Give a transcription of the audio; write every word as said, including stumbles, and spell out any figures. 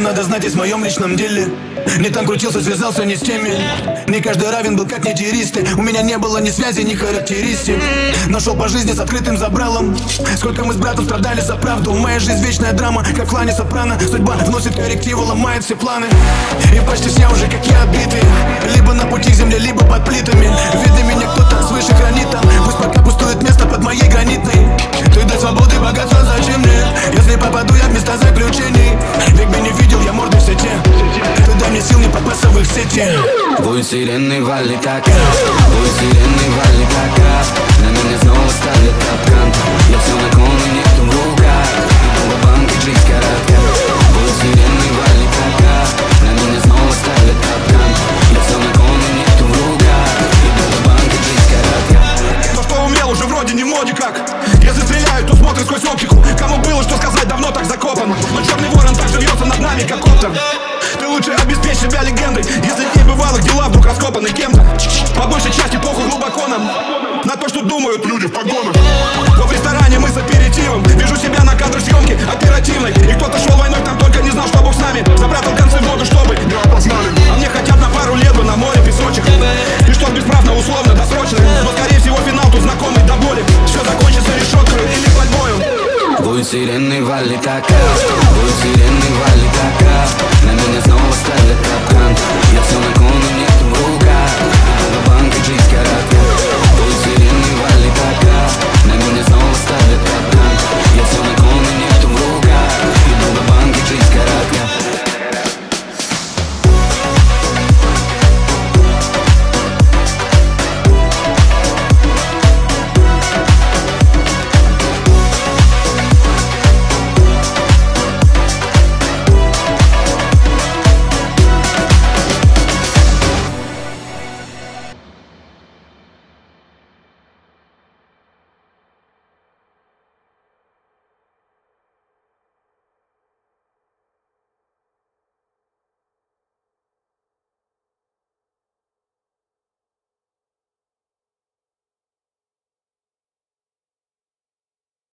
надо знать есть в моем личном деле. Не там крутился, связался не с теми. Не каждый равен был, как не теристы. У меня не было ни связи, ни характеристик. Но шел по жизни с открытым забралом. Сколько мы с братом страдали за правду. Моя жизнь вечная драма, как в клане Сопрано. Судьба вносит коррективы, ломает все планы. И почти все уже как я отбиты. Либо на пути к земле, либо под плитами. Видно меня кто-то свыше хранит там. Пусть пока пустует место под моей гранитной. Ты дай свободы, богатства зачем мне? Если попаду я в места заключений. Век бы не видел я морды все те. Ты дай мне сил не попасться в их сети. Будет сирены, вали как раз. Будет сирены, вали как раз. На меня снова ставят капкан. Я все на кон и нету в руках. Иду в банк и жизнь коротка. Будет сирены, вали как раз. На меня снова ставят капкан. Я все на кон и нету в руках. Иду в банк и жизнь коротка. То, что умел, уже вроде не в моде как. Если стреляют, то смотрят сквозь оптику. Кому было что сказать, давно так закопано. Но черный ворон так же вьется над нами, как коптер. Ты лучше обеспечь себя легендой. Если в небывалых дела вдруг раскопаны кем-то. По большей части похуй глубоко нам на то, что думают люди в погонах. Но в ресторане мы с аперитивом. Вижу себя на кадр съемки оперативной. И кто-то шел войной, там только не знал, что Бог с нами. Запрятал концы в воду, чтобы не опознали. А мне хотят на пару лет бы на море песочек. И что бесправно, условно, досрочно. Но скорее всего финал тут знакомый до боли. Все закончится решеткой или пальбою. Будет сирены, вали как раз. Будет сирены, вали как раз. На меня снова ставят капкан. Я все на кон и нету в руках. Иду в банк и жизнь коротка.